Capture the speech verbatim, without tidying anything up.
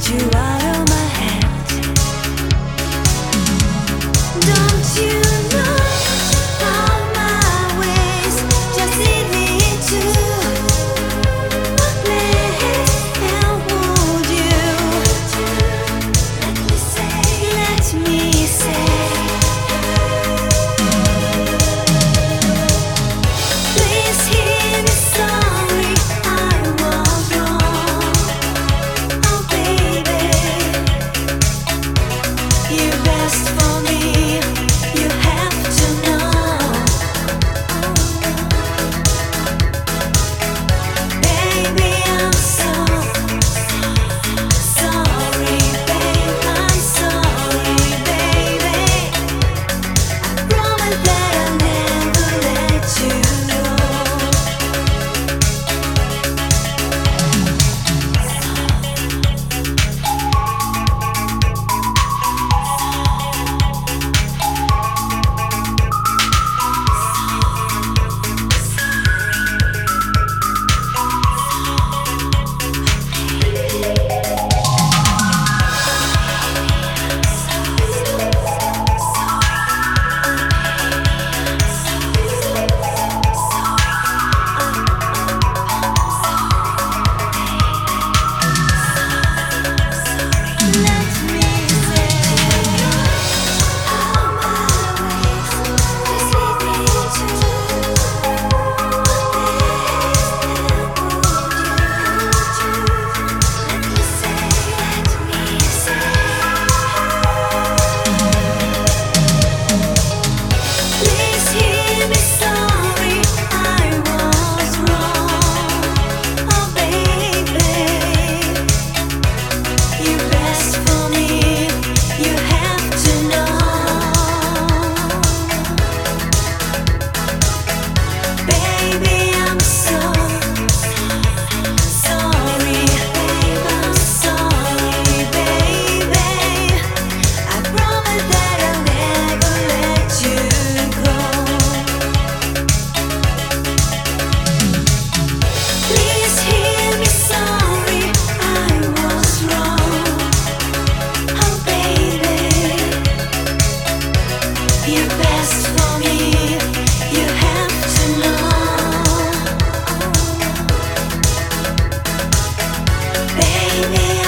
you out of my hands. Don't you know all my ways just lead me to a place and would you let me say, let me say, please hear me sorry I was wrong. Oh baby, you're best for me, you have to know. Baby, I'm so sorry, babe, I'm sorry, baby. I promise that I'll never let you go. Let me say, all my ways just lead me to a place and would you let me say, let me say, please hear me sorry I was wrong. Oh baby, you're best for me, you have to know. Baby, I'm so sorry, babe, I'm sorry, baby. I promise that I'll never let you go. Please hear me sorry I was wrong. Oh baby, you're best for me, you have to know. Baby,